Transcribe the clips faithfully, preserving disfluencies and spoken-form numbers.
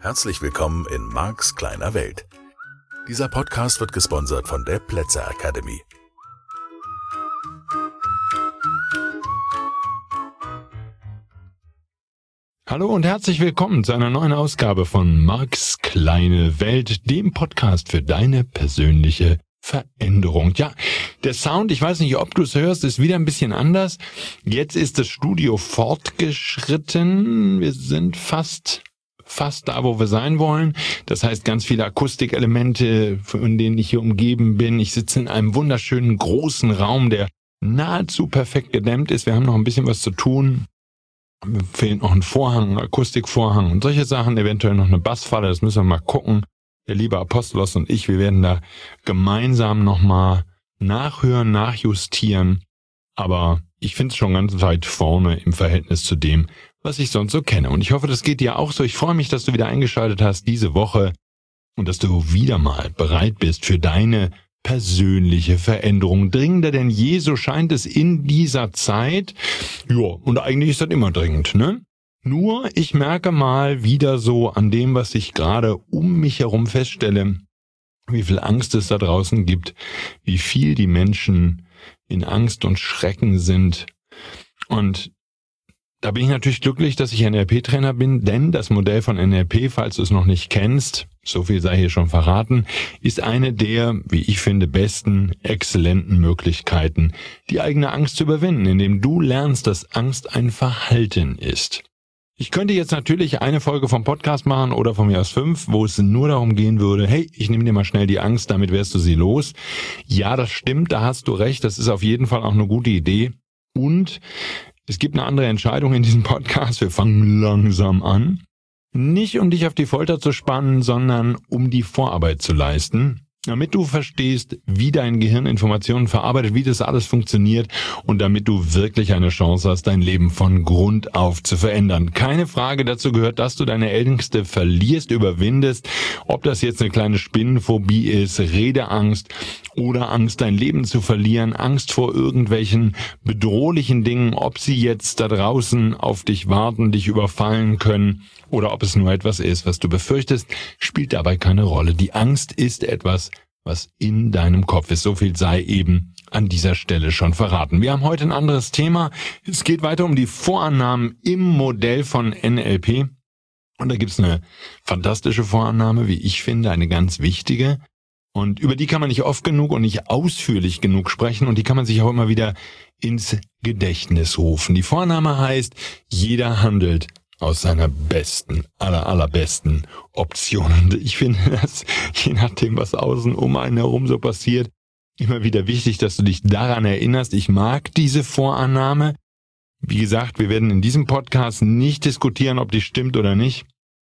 Herzlich willkommen in Marks kleiner Welt. Dieser Podcast wird gesponsert von der Plätzer Academy. Hallo und herzlich willkommen zu einer neuen Ausgabe von Marks kleine Welt, dem Podcast für deine persönliche Veränderung. Ja, der Sound, ich weiß nicht, ob du es hörst, ist wieder ein bisschen anders. Jetzt ist das Studio fortgeschritten. Wir sind fast... fast da, wo wir sein wollen. Das heißt, ganz viele Akustikelemente, von denen ich hier umgeben bin. Ich sitze in einem wunderschönen großen Raum, der nahezu perfekt gedämmt ist. Wir haben noch ein bisschen was zu tun. Mir fehlt noch ein Vorhang, ein Akustikvorhang und solche Sachen. Eventuell noch eine Bassfalle, das müssen wir mal gucken. Der liebe Apostolos und ich, wir werden da gemeinsam nochmal nachhören, nachjustieren. Aber ich finde es schon ganz weit vorne im Verhältnis zu dem, was ich sonst so kenne. Und ich hoffe, das geht dir auch so. Ich freue mich, dass du wieder eingeschaltet hast diese Woche und dass du wieder mal bereit bist für deine persönliche Veränderung. Dringender denn je, so scheint es in dieser Zeit. Ja, und eigentlich ist das immer dringend, ne? Nur, ich merke mal wieder so an dem, was ich gerade um mich herum feststelle, wie viel Angst es da draußen gibt, wie viel die Menschen in Angst und Schrecken sind. Und da bin ich natürlich glücklich, dass ich N L P-Trainer bin, denn das Modell von N L P, falls du es noch nicht kennst, so viel sei hier schon verraten, ist eine der, wie ich finde, besten, exzellenten Möglichkeiten, die eigene Angst zu überwinden, indem du lernst, dass Angst ein Verhalten ist. Ich könnte jetzt natürlich eine Folge vom Podcast machen oder von mir aus fünf, wo es nur darum gehen würde, hey, ich nehme dir mal schnell die Angst, damit wärst du sie los. Ja, das stimmt, da hast du recht, das ist auf jeden Fall auch eine gute Idee. Und es gibt eine andere Entscheidung in diesem Podcast. Wir fangen langsam an. Nicht um dich auf die Folter zu spannen, sondern um die Vorarbeit zu leisten, damit du verstehst, wie dein Gehirn Informationen verarbeitet, wie das alles funktioniert und damit du wirklich eine Chance hast, dein Leben von Grund auf zu verändern. Keine Frage, dazu gehört, dass du deine Ängste verlierst, überwindest, ob das jetzt eine kleine Spinnenphobie ist, Redeangst oder Angst, dein Leben zu verlieren, Angst vor irgendwelchen bedrohlichen Dingen, ob sie jetzt da draußen auf dich warten, dich überfallen können oder ob es nur etwas ist, was du befürchtest, spielt dabei keine Rolle. Die Angst ist etwas, was in deinem Kopf ist. So viel sei eben an dieser Stelle schon verraten. Wir haben heute ein anderes Thema. Es geht weiter um die Vorannahmen im Modell von N L P. Und da gibt's eine fantastische Vorannahme, wie ich finde, eine ganz wichtige. Und über die kann man nicht oft genug und nicht ausführlich genug sprechen. Und die kann man sich auch immer wieder ins Gedächtnis rufen. Die Vorannahme heißt, jeder handelt aus seiner besten, aller, allerbesten Option. Und ich finde das, je nachdem, was außen um einen herum so passiert, immer wieder wichtig, dass du dich daran erinnerst. Ich mag diese Vorannahme. Wie gesagt, wir werden in diesem Podcast nicht diskutieren, ob die stimmt oder nicht.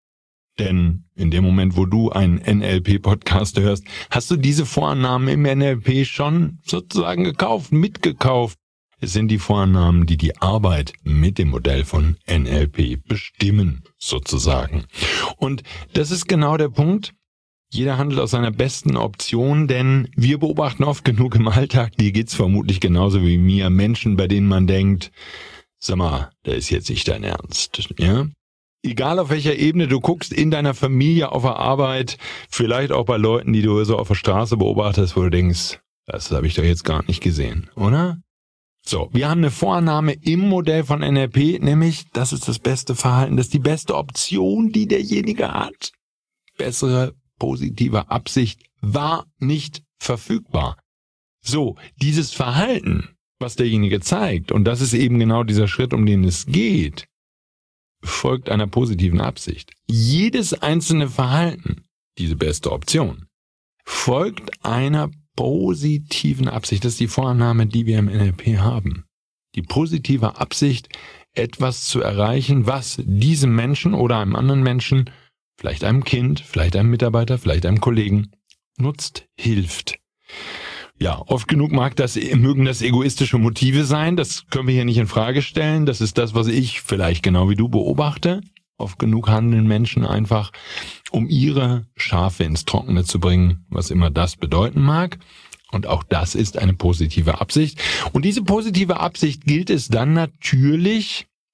Denn in dem Moment, wo du einen N L P-Podcast hörst, hast du diese Vorannahmen im N L P schon sozusagen gekauft, mitgekauft. Es sind die Vorannahmen, die die Arbeit mit dem Modell von N L P bestimmen, sozusagen. Und das ist genau der Punkt. Jeder handelt aus seiner besten Option, denn wir beobachten oft genug im Alltag, dir geht's vermutlich genauso wie mir, Menschen, bei denen man denkt, sag mal, das ist jetzt nicht dein Ernst, ja? Egal auf welcher Ebene du guckst, in deiner Familie, auf der Arbeit, vielleicht auch bei Leuten, die du so auf der Straße beobachtest, wo du denkst, das habe ich doch jetzt gar nicht gesehen, oder? So, wir haben eine Vorannahme im Modell von N L P, nämlich, das ist das beste Verhalten, das ist die beste Option, die derjenige hat. Bessere, positive Absicht war nicht verfügbar. So, dieses Verhalten, was derjenige zeigt, und das ist eben genau dieser Schritt, um den es geht, folgt einer positiven Absicht. Jedes einzelne Verhalten, diese beste Option, folgt einer positiven Absicht. Das ist die Vorannahme, die wir im N L P haben. Die positive Absicht, etwas zu erreichen, was diesem Menschen oder einem anderen Menschen, vielleicht einem Kind, vielleicht einem Mitarbeiter, vielleicht einem Kollegen, nutzt, hilft. Ja, oft genug mag das, mögen das egoistische Motive sein, das können wir hier nicht in Frage stellen. Das ist das, was ich vielleicht genau wie du beobachte. Oft genug handeln Menschen einfach, um ihre Schafe ins Trockene zu bringen, was immer das bedeuten mag. Und auch das ist eine positive Absicht. Und diese positive Absicht gilt es dann natürlich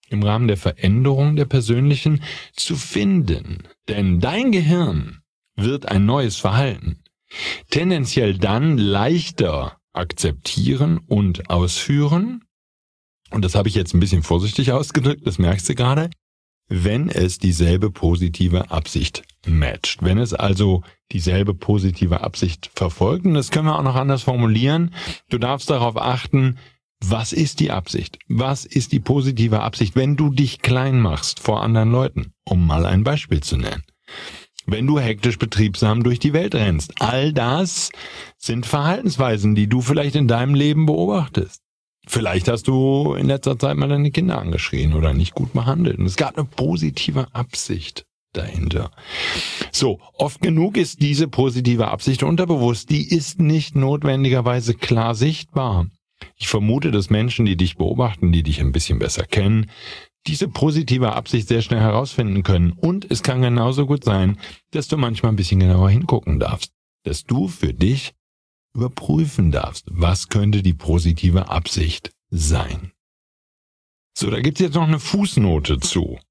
im Rahmen der Veränderung der persönlichen zu finden. Denn dein Gehirn wird ein neues Verhalten tendenziell dann leichter akzeptieren und ausführen, und das habe ich jetzt ein bisschen vorsichtig ausgedrückt, das merkst du gerade, wenn es dieselbe positive Absicht matcht. Wenn es also dieselbe positive Absicht verfolgt, und das können wir auch noch anders formulieren, du darfst darauf achten, was ist die Absicht? Was ist die positive Absicht, wenn du dich klein machst vor anderen Leuten? Um mal ein Beispiel zu nennen. Wenn du hektisch betriebsam durch die Welt rennst. All das sind Verhaltensweisen, die du vielleicht in deinem Leben beobachtest. Vielleicht hast du in letzter Zeit mal deine Kinder angeschrien oder nicht gut behandelt. Und es gab eine positive Absicht dahinter. So, oft genug ist diese positive Absicht unterbewusst. Die ist nicht notwendigerweise klar sichtbar. Ich vermute, dass Menschen, die dich beobachten, die dich ein bisschen besser kennen, diese positive Absicht sehr schnell herausfinden können. Und es kann genauso gut sein, dass du manchmal ein bisschen genauer hingucken darfst. Dass du für dich überprüfen darfst, was könnte die positive Absicht sein. So, da gibt's jetzt noch eine Fußnote zu.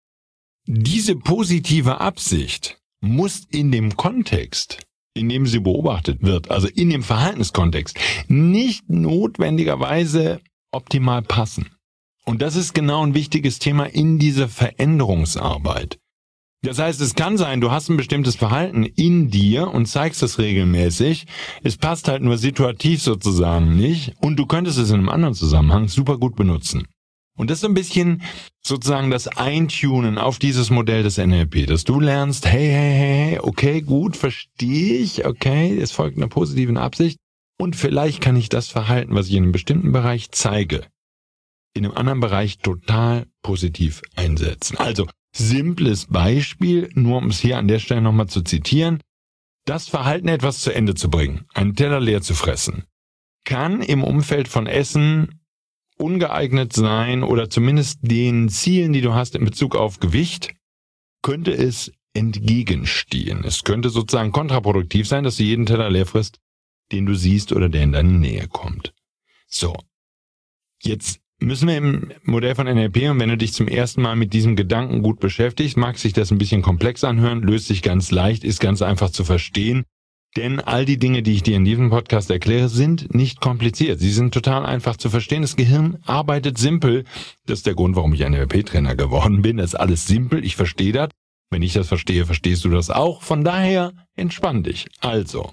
Diese positive Absicht muss in dem Kontext, in dem sie beobachtet wird, also in dem Verhaltenskontext, nicht notwendigerweise optimal passen. Und das ist genau ein wichtiges Thema in dieser Veränderungsarbeit. Das heißt, es kann sein, du hast ein bestimmtes Verhalten in dir und zeigst es regelmäßig. Es passt halt nur situativ sozusagen nicht und du könntest es in einem anderen Zusammenhang super gut benutzen. Und das ist ein bisschen sozusagen das Eintunen auf dieses Modell des N L P, dass du lernst, hey, hey, hey, okay, gut, verstehe ich, okay, es folgt einer positiven Absicht und vielleicht kann ich das Verhalten, was ich in einem bestimmten Bereich zeige, in einem anderen Bereich total positiv einsetzen. Also, simples Beispiel, nur um es hier an der Stelle nochmal zu zitieren. Das Verhalten, etwas zu Ende zu bringen, einen Teller leer zu fressen, kann im Umfeld von Essen ungeeignet sein oder zumindest den Zielen, die du hast in Bezug auf Gewicht, könnte es entgegenstehen. Es könnte sozusagen kontraproduktiv sein, dass du jeden Teller leer frisst, den du siehst oder der in deine Nähe kommt. So, jetzt müssen wir im Modell von N L P, und wenn du dich zum ersten Mal mit diesem Gedanken gut beschäftigst, mag sich das ein bisschen komplex anhören, löst sich ganz leicht, ist ganz einfach zu verstehen, denn all die Dinge, die ich dir in diesem Podcast erkläre, sind nicht kompliziert. Sie sind total einfach zu verstehen. Das Gehirn arbeitet simpel. Das ist der Grund, warum ich N L P-Trainer geworden bin. Das ist alles simpel, ich verstehe das. Wenn ich das verstehe, verstehst du das auch. Von daher entspann dich. Also,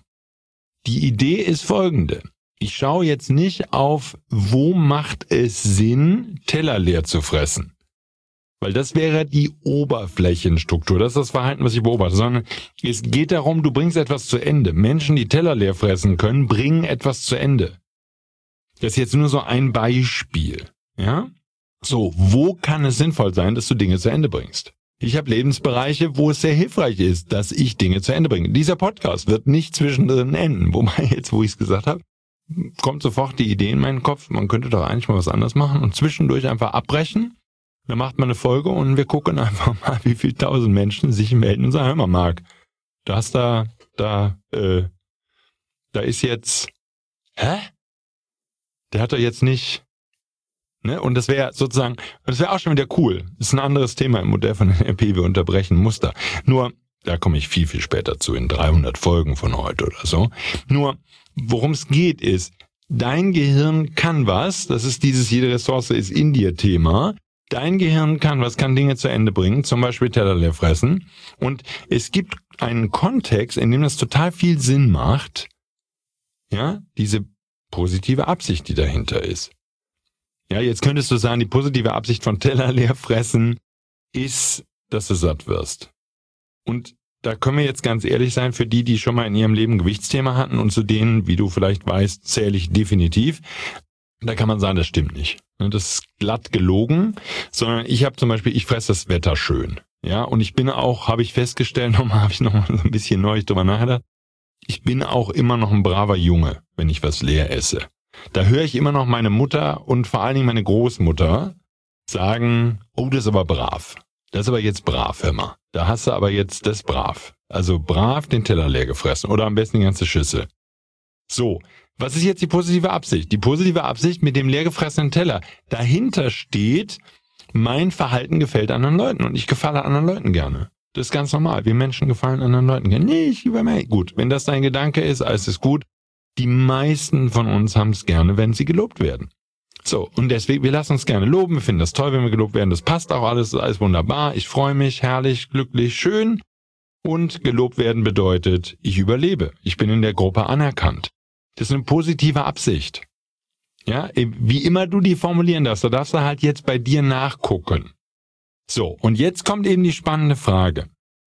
die Idee ist folgende. Ich schaue jetzt nicht auf, wo macht es Sinn, Teller leer zu fressen. Weil das wäre die Oberflächenstruktur. Das ist das Verhalten, was ich beobachte. Sondern es geht darum, du bringst etwas zu Ende. Menschen, die Teller leer fressen können, bringen etwas zu Ende. Das ist jetzt nur so ein Beispiel. Ja? So, wo kann es sinnvoll sein, dass du Dinge zu Ende bringst? Ich habe Lebensbereiche, wo es sehr hilfreich ist, dass ich Dinge zu Ende bringe. Dieser Podcast wird nicht zwischendrin enden. Wobei jetzt, wo ich es gesagt habe, kommt sofort die Idee in meinen Kopf, man könnte doch eigentlich mal was anderes machen und zwischendurch einfach abbrechen. Dann macht man eine Folge und wir gucken einfach mal, wie viele tausend Menschen sich melden und sagen, hör mal, Marc, da hast da, da, äh, da ist jetzt, hä? Der hat doch jetzt nicht, ne? Und das wäre sozusagen, das wäre auch schon wieder cool. Das ist ein anderes Thema im Modell von N L P, wir unterbrechen Muster. Nur, da komme ich viel, viel später zu, in dreihundert Folgen von heute oder so. Nur, worum es geht ist, dein Gehirn kann was, das ist dieses jede Ressource ist in dir Thema, dein Gehirn kann was, kann Dinge zu Ende bringen, zum Beispiel Teller leer fressen, und es gibt einen Kontext, in dem das total viel Sinn macht, ja, diese positive Absicht, die dahinter ist. Ja, jetzt könntest du sagen, die positive Absicht von Teller leer fressen ist, dass du satt wirst. Und da können wir jetzt ganz ehrlich sein, für die, die schon mal in ihrem Leben Gewichtsthema hatten, und zu denen, wie du vielleicht weißt, zähle ich definitiv, da kann man sagen, das stimmt nicht. Das ist glatt gelogen, sondern ich habe zum Beispiel, ich fresse das Wetter schön. Ja, und ich bin auch, habe ich festgestellt, nochmal habe ich nochmal so ein bisschen neu drüber nachgedacht, ich bin auch immer noch ein braver Junge, wenn ich was leer esse. Da höre ich immer noch meine Mutter und vor allen Dingen meine Großmutter sagen, oh, das ist aber brav. Das ist aber jetzt brav, hör mal. Da hast du aber jetzt das brav. Also brav den Teller leer gefressen oder am besten die ganze Schüssel. So, was ist jetzt die positive Absicht? Die positive Absicht mit dem leer gefressenen Teller. Dahinter steht, mein Verhalten gefällt anderen Leuten und ich gefalle anderen Leuten gerne. Das ist ganz normal. Wir Menschen gefallen anderen Leuten gerne. Nee, ich über mich. Gut, wenn das dein Gedanke ist, alles ist gut. Die meisten von uns haben es gerne, wenn sie gelobt werden. So, und deswegen, wir lassen uns gerne loben. Wir finden das toll, wenn wir gelobt werden. Das passt auch alles, alles wunderbar. Ich freue mich, herrlich, glücklich, schön. Und gelobt werden bedeutet, ich überlebe. Ich bin in der Gruppe anerkannt. Das ist eine positive Absicht. Ja, wie immer du die formulieren darfst, da darfst du halt jetzt bei dir nachgucken. So, und jetzt kommt eben die spannende Frage.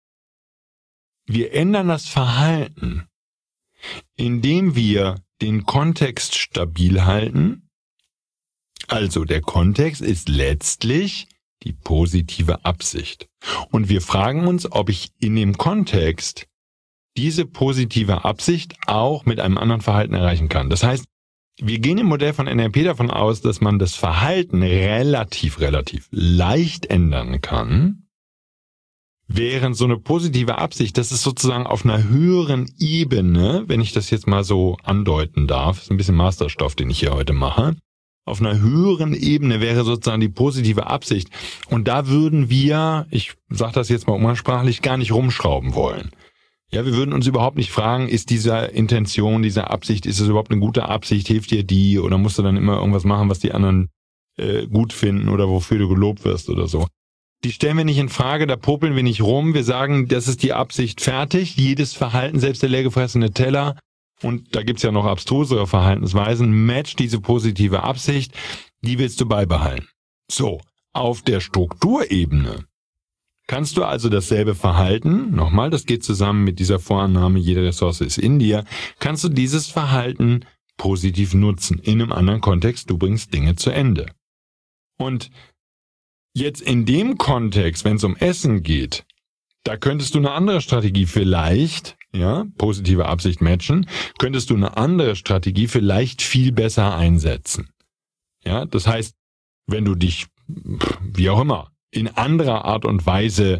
Wir ändern das Verhalten, indem wir den Kontext stabil halten. Also der Kontext ist letztlich die positive Absicht. Und wir fragen uns, ob ich in dem Kontext diese positive Absicht auch mit einem anderen Verhalten erreichen kann. Das heißt, wir gehen im Modell von N L P davon aus, dass man das Verhalten relativ, relativ leicht ändern kann, während so eine positive Absicht, das ist sozusagen auf einer höheren Ebene, wenn ich das jetzt mal so andeuten darf, ist ein bisschen Masterstoff, den ich hier heute mache, auf einer höheren Ebene wäre sozusagen die positive Absicht. Und da würden wir, ich sage das jetzt mal umgangssprachlich, gar nicht rumschrauben wollen. Ja, wir würden uns überhaupt nicht fragen, ist diese Intention, diese Absicht, ist es überhaupt eine gute Absicht, hilft dir die oder musst du dann immer irgendwas machen, was die anderen äh, gut finden oder wofür du gelobt wirst oder so. Die stellen wir nicht in Frage, da popeln wir nicht rum, wir sagen, das ist die Absicht fertig, jedes Verhalten, selbst der leergefressene Teller, und da gibt's ja noch abstrusere Verhaltensweisen, matcht diese positive Absicht, die willst du beibehalten. So, auf der Strukturebene kannst du also dasselbe Verhalten, nochmal, das geht zusammen mit dieser Vorannahme, jede Ressource ist in dir, kannst du dieses Verhalten positiv nutzen, in einem anderen Kontext, du bringst Dinge zu Ende. Und jetzt in dem Kontext, wenn es um Essen geht, da könntest du eine andere Strategie vielleicht, ja, positive Absicht matchen, könntest du eine andere Strategie vielleicht viel besser einsetzen. Ja, das heißt, wenn du dich, wie auch immer, in anderer Art und Weise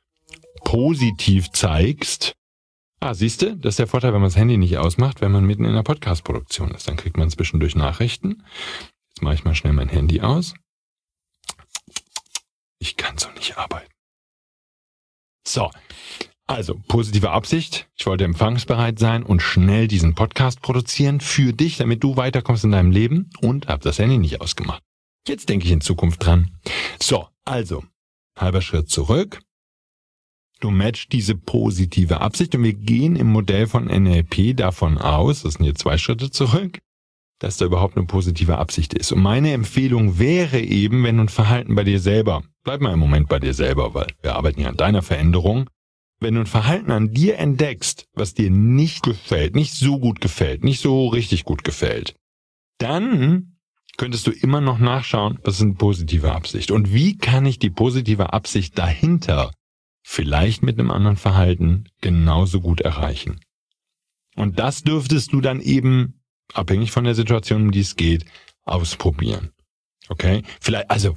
positiv zeigst. Ah, siehst du, das ist der Vorteil, wenn man das Handy nicht ausmacht, wenn man mitten in einer Podcast-Produktion ist. Dann kriegt man zwischendurch Nachrichten. Jetzt mache ich mal schnell mein Handy aus. Ich kann so nicht arbeiten. So, also positive Absicht. Ich wollte empfangsbereit sein und schnell diesen Podcast produzieren für dich, damit du weiterkommst in deinem Leben, und habe das Handy nicht ausgemacht. Jetzt denke ich in Zukunft dran. So, also, halber Schritt zurück. Du matchst diese positive Absicht und wir gehen im Modell von N L P davon aus, das sind hier zwei Schritte zurück, dass da überhaupt eine positive Absicht ist. Und meine Empfehlung wäre eben, wenn du ein Verhalten bei dir selber, bleib mal im Moment bei dir selber, weil wir arbeiten ja an deiner Veränderung, wenn du ein Verhalten an dir entdeckst, was dir nicht gefällt, nicht so gut gefällt, nicht so richtig gut gefällt, dann könntest du immer noch nachschauen, was ist eine positive Absicht und wie kann ich die positive Absicht dahinter vielleicht mit einem anderen Verhalten genauso gut erreichen. Und das dürftest du dann eben, abhängig von der Situation, um die es geht, ausprobieren. Okay? Vielleicht, also,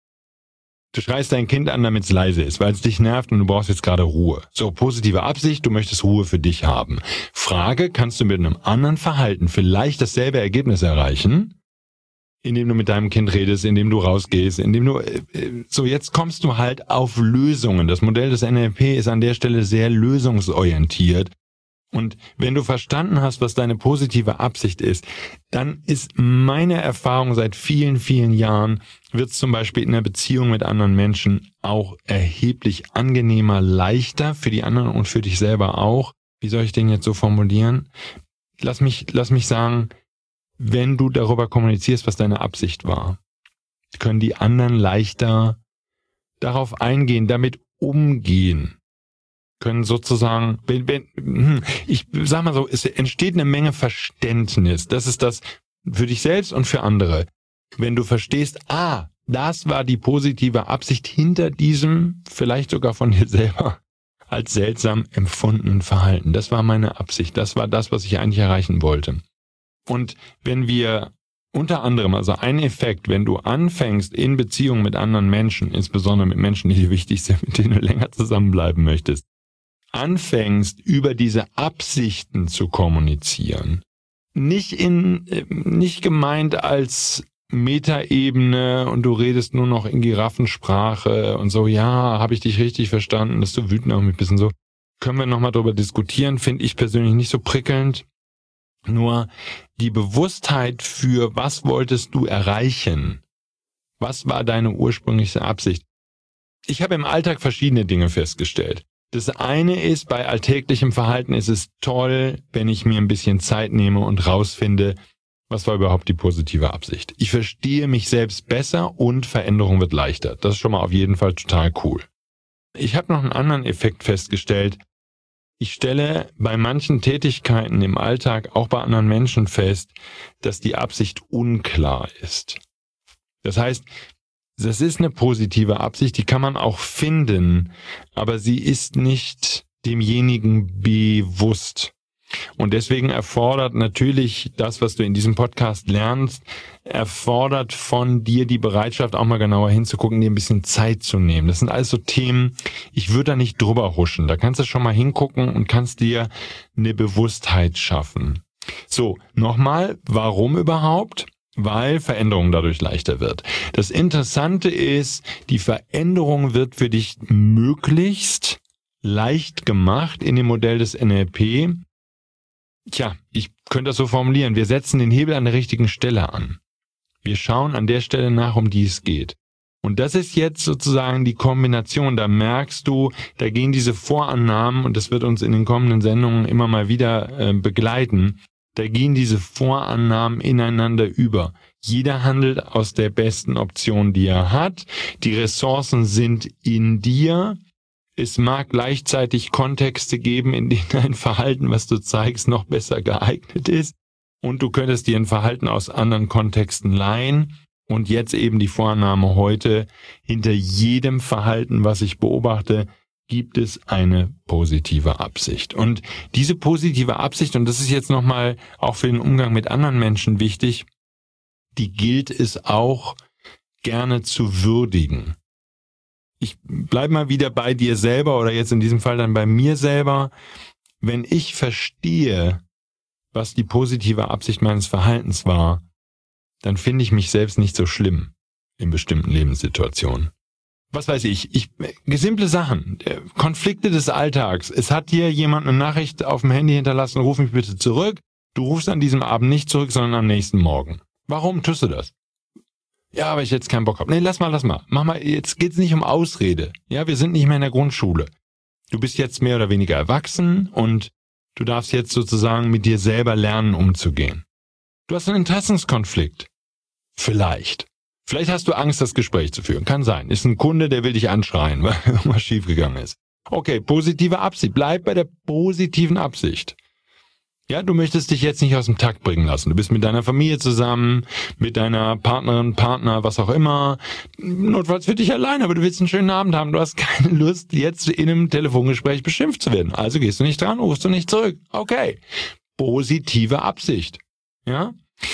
du schreist dein Kind an, damit es leise ist, weil es dich nervt und du brauchst jetzt gerade Ruhe. So, positive Absicht, du möchtest Ruhe für dich haben. Frage, kannst du mit einem anderen Verhalten vielleicht dasselbe Ergebnis erreichen? Indem du mit deinem Kind redest, indem du rausgehst, indem du, äh, so jetzt kommst du halt auf Lösungen. Das Modell des N L P ist an der Stelle sehr lösungsorientiert. Und wenn du verstanden hast, was deine positive Absicht ist, dann ist meine Erfahrung seit vielen, vielen Jahren, wird es zum Beispiel in der Beziehung mit anderen Menschen auch erheblich angenehmer, leichter für die anderen und für dich selber auch. Wie soll ich den jetzt so formulieren? Lass mich, lass mich sagen, wenn du darüber kommunizierst, was deine Absicht war, können die anderen leichter darauf eingehen, damit umgehen, können sozusagen, wenn, wenn, ich sag mal so, es entsteht eine Menge Verständnis. Das ist das für dich selbst und für andere. Wenn du verstehst, ah, das war die positive Absicht hinter diesem, vielleicht sogar von dir selber, als seltsam empfundenen Verhalten. Das war meine Absicht. Das war das, was ich eigentlich erreichen wollte. Und wenn wir unter anderem, also ein Effekt, wenn du anfängst in Beziehung mit anderen Menschen, insbesondere mit Menschen, die dir wichtig sind, mit denen du länger zusammenbleiben möchtest, anfängst über diese Absichten zu kommunizieren, nicht in, nicht gemeint als Metaebene und du redest nur noch in Giraffensprache und so, ja, habe ich dich richtig verstanden, dass du wütend auf mich bist und so. Können wir nochmal drüber diskutieren, finde ich persönlich nicht so prickelnd. Nur die Bewusstheit für, was wolltest du erreichen? Was war deine ursprüngliche Absicht? Ich habe im Alltag verschiedene Dinge festgestellt. Das eine ist, bei alltäglichem Verhalten ist es toll, wenn ich mir ein bisschen Zeit nehme und rausfinde, was war überhaupt die positive Absicht. Ich verstehe mich selbst besser und Veränderung wird leichter. Das ist schon mal auf jeden Fall total cool. Ich habe noch einen anderen Effekt festgestellt. Ich stelle bei manchen Tätigkeiten im Alltag, auch bei anderen Menschen fest, dass die Absicht unklar ist. Das heißt, das ist eine positive Absicht, die kann man auch finden, aber sie ist nicht demjenigen bewusst. Und deswegen erfordert natürlich das, was du in diesem Podcast lernst, erfordert von dir die Bereitschaft, auch mal genauer hinzugucken, dir ein bisschen Zeit zu nehmen. Das sind alles so Themen, ich würde da nicht drüber huschen. Da kannst du schon mal hingucken und kannst dir eine Bewusstheit schaffen. So, nochmal, warum überhaupt? Weil Veränderung dadurch leichter wird. Das Interessante ist, die Veränderung wird für dich möglichst leicht gemacht in dem Modell des N L P. Tja, ich könnte das so formulieren. Wir setzen den Hebel an der richtigen Stelle an. Wir schauen an der Stelle nach, um die es geht. Und das ist jetzt sozusagen die Kombination. Da merkst du, da gehen diese Vorannahmen, und das wird uns in den kommenden Sendungen immer mal wieder äh, begleiten, da gehen diese Vorannahmen ineinander über. Jeder handelt aus der besten Option, die er hat. Die Ressourcen sind in dir. Es mag gleichzeitig Kontexte geben, in denen dein Verhalten, was du zeigst, noch besser geeignet ist. Und du könntest dir ein Verhalten aus anderen Kontexten leihen. Und jetzt eben die Vorannahme heute, hinter jedem Verhalten, was ich beobachte, gibt es eine positive Absicht. Und diese positive Absicht, und das ist jetzt nochmal auch für den Umgang mit anderen Menschen wichtig, die gilt es auch gerne zu würdigen. Ich bleibe mal wieder bei dir selber oder jetzt in diesem Fall dann bei mir selber. Wenn ich verstehe, was die positive Absicht meines Verhaltens war, dann finde ich mich selbst nicht so schlimm in bestimmten Lebenssituationen. Was weiß ich, ich simple Sachen, Konflikte des Alltags. Es hat dir jemand eine Nachricht auf dem Handy hinterlassen, ruf mich bitte zurück. Du rufst an diesem Abend nicht zurück, sondern am nächsten Morgen. Warum tust du das? Ja, weil ich jetzt keinen Bock habe. Nee, lass mal, lass mal. Mach mal, jetzt geht's nicht um Ausrede. Ja, wir sind nicht mehr in der Grundschule. Du bist jetzt mehr oder weniger erwachsen und du darfst jetzt sozusagen mit dir selber lernen, umzugehen. Du hast einen Interessenskonflikt. Vielleicht. Vielleicht hast du Angst, das Gespräch zu führen. Kann sein. Ist ein Kunde, der will dich anschreien, weil irgendwas schiefgegangen ist. Okay, positive Absicht. Bleib bei der positiven Absicht. Ja, du möchtest dich jetzt nicht aus dem Takt bringen lassen. Du bist mit deiner Familie zusammen, mit deiner Partnerin, Partner, was auch immer. Notfalls für dich allein, aber du willst einen schönen Abend haben. Du hast keine Lust, jetzt in einem Telefongespräch beschimpft zu werden. Also gehst du nicht dran, rufst du nicht zurück. Okay. Positive Absicht. Ja?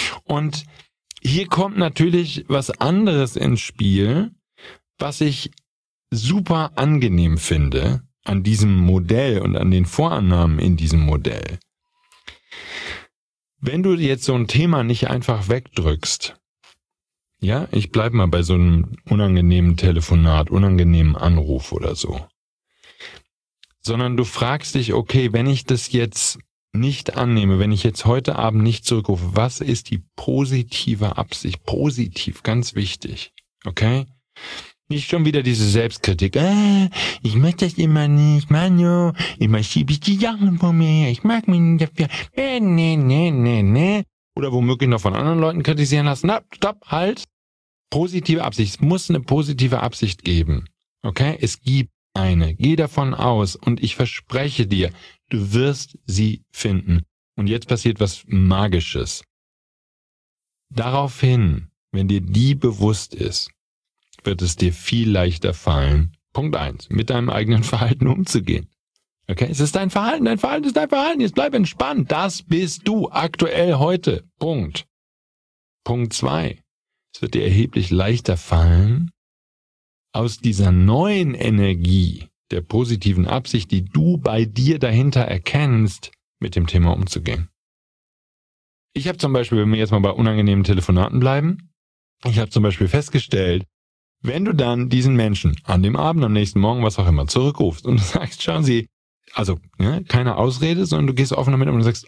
Und hier kommt natürlich was anderes ins Spiel, was ich super angenehm finde an diesem Modell und an den Vorannahmen in diesem Modell. Wenn du jetzt so ein Thema nicht einfach wegdrückst, ja, ich bleib mal bei so einem unangenehmen Telefonat, unangenehmen Anruf oder so, sondern du fragst dich, okay, wenn ich das jetzt nicht annehme, wenn ich jetzt heute Abend nicht zurückrufe, was ist die positive Absicht? Positiv, ganz wichtig, okay? Nicht schon wieder diese Selbstkritik. Äh, ich möchte das immer nicht, Manu. Immer schiebe ich die Sachen von mir her. Ich mag mich nicht dafür. Nee, nee, nee, nee, nee. Oder womöglich noch von anderen Leuten kritisieren lassen. Na, stopp, halt. Positive Absicht. Es muss eine positive Absicht geben. Okay? Es gibt eine. Geh davon aus und ich verspreche dir, du wirst sie finden. Und jetzt passiert was Magisches. Daraufhin, wenn dir die bewusst ist, wird es dir viel leichter fallen, Punkt eins, mit deinem eigenen Verhalten umzugehen. Okay, es ist dein Verhalten, dein Verhalten ist dein Verhalten, jetzt bleib entspannt, das bist du aktuell heute, Punkt. Punkt zwei, es wird dir erheblich leichter fallen, aus dieser neuen Energie der positiven Absicht, die du bei dir dahinter erkennst, mit dem Thema umzugehen. Ich habe zum Beispiel, wenn wir jetzt mal bei unangenehmen Telefonaten bleiben, ich habe zum Beispiel festgestellt, wenn du dann diesen Menschen an dem Abend, am nächsten Morgen, was auch immer, zurückrufst und du sagst, schauen Sie, also ja, keine Ausrede, sondern du gehst offen damit um und sagst,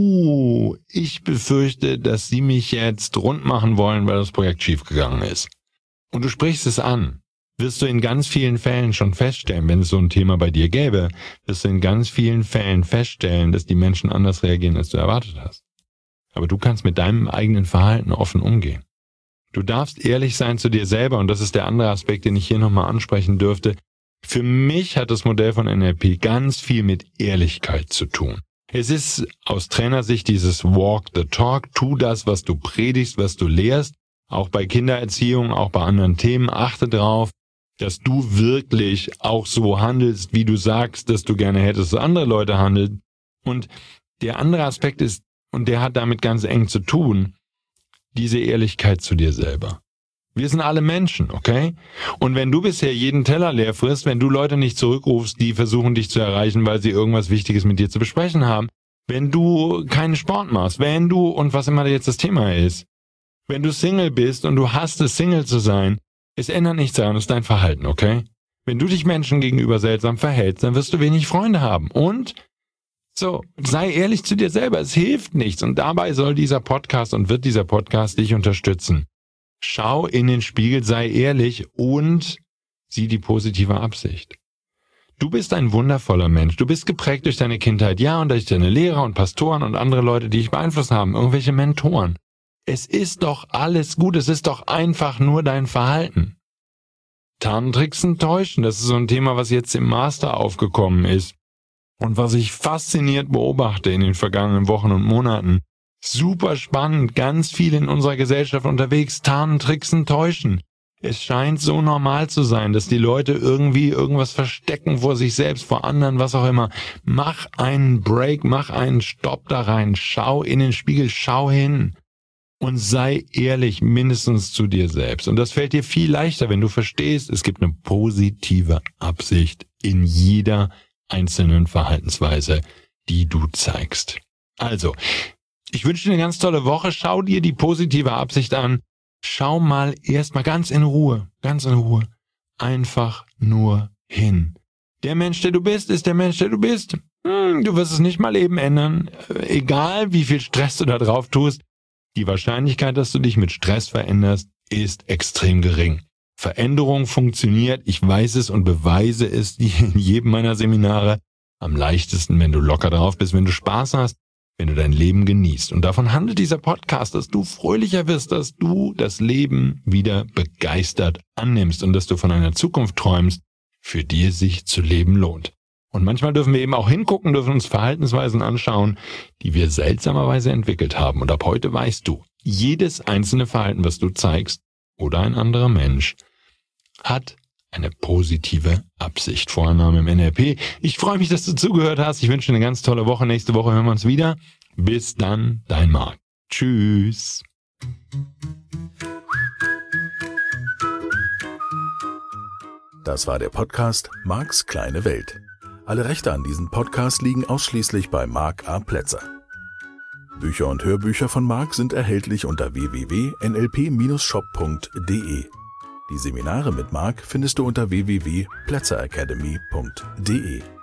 oh, ich befürchte, dass Sie mich jetzt rund machen wollen, weil das Projekt schiefgegangen ist. Und du sprichst es an, wirst du in ganz vielen Fällen schon feststellen, wenn es so ein Thema bei dir gäbe, wirst du in ganz vielen Fällen feststellen, dass die Menschen anders reagieren, als du erwartet hast. Aber du kannst mit deinem eigenen Verhalten offen umgehen. Du darfst ehrlich sein zu dir selber und das ist der andere Aspekt, den ich hier nochmal ansprechen dürfte. Für mich hat das Modell von N L P ganz viel mit Ehrlichkeit zu tun. Es ist aus Trainersicht dieses Walk the Talk, tu das, was du predigst, was du lehrst. Auch bei Kindererziehung, auch bei anderen Themen, achte darauf, dass du wirklich auch so handelst, wie du sagst, dass du gerne hättest, dass andere Leute handeln. Und der andere Aspekt ist, und der hat damit ganz eng zu tun, diese Ehrlichkeit zu dir selber. Wir sind alle Menschen, okay? Und wenn du bisher jeden Teller leer frisst, wenn du Leute nicht zurückrufst, die versuchen dich zu erreichen, weil sie irgendwas Wichtiges mit dir zu besprechen haben, wenn du keinen Sport machst, wenn du, und was immer jetzt das Thema ist, wenn du Single bist und du hasst es, Single zu sein, es ändert nichts daran, es ist dein Verhalten, okay? Wenn du dich Menschen gegenüber seltsam verhältst, dann wirst du wenig Freunde haben. Und so, sei ehrlich zu dir selber, es hilft nichts. Und dabei soll dieser Podcast und wird dieser Podcast dich unterstützen. Schau in den Spiegel, sei ehrlich und sieh die positive Absicht. Du bist ein wundervoller Mensch. Du bist geprägt durch deine Kindheit, ja, und durch deine Lehrer und Pastoren und andere Leute, die dich beeinflusst haben, irgendwelche Mentoren. Es ist doch alles gut, es ist doch einfach nur dein Verhalten. Tarnen, tricksen, täuschen, das ist so ein Thema, was jetzt im Master aufgekommen ist und was ich fasziniert beobachte in den vergangenen Wochen und Monaten. Super spannend, ganz viel in unserer Gesellschaft unterwegs, tarnen, tricksen, täuschen. Es scheint so normal zu sein, dass die Leute irgendwie irgendwas verstecken vor sich selbst, vor anderen, was auch immer. Mach einen Break, mach einen Stopp da rein, schau in den Spiegel, schau hin und sei ehrlich mindestens zu dir selbst. Und das fällt dir viel leichter, wenn du verstehst, es gibt eine positive Absicht in jeder einzelnen Verhaltensweise, die du zeigst. Also, ich wünsche dir eine ganz tolle Woche. Schau dir die positive Absicht an. Schau mal erstmal ganz in Ruhe, ganz in Ruhe, einfach nur hin. Der Mensch, der du bist, ist der Mensch, der du bist. Hm, du wirst es nicht mal eben ändern. Egal, wie viel Stress du da drauf tust, die Wahrscheinlichkeit, dass du dich mit Stress veränderst, ist extrem gering. Veränderung funktioniert, ich weiß es und beweise es in jedem meiner Seminare. Am leichtesten, wenn du locker drauf bist, wenn du Spaß hast, wenn du dein Leben genießt. Und davon handelt dieser Podcast, dass du fröhlicher wirst, dass du das Leben wieder begeistert annimmst und dass du von einer Zukunft träumst, für die es sich zu leben lohnt. Und manchmal dürfen wir eben auch hingucken, dürfen uns Verhaltensweisen anschauen, die wir seltsamerweise entwickelt haben. Und ab heute weißt du, jedes einzelne Verhalten, was du zeigst, oder ein anderer Mensch, hat eine positive Absicht. Vorannahme im N L P. Ich freue mich, dass du zugehört hast. Ich wünsche dir eine ganz tolle Woche. Nächste Woche hören wir uns wieder. Bis dann, dein Marc. Tschüss. Das war der Podcast Marcs kleine Welt. Alle Rechte an diesem Podcast liegen ausschließlich bei Marc A. Plätzer. Bücher und Hörbücher von Marc sind erhältlich unter w w w punkt n l p dash shop punkt d e. Die Seminare mit Marc findest du unter w w w punkt plätzer academy punkt d e.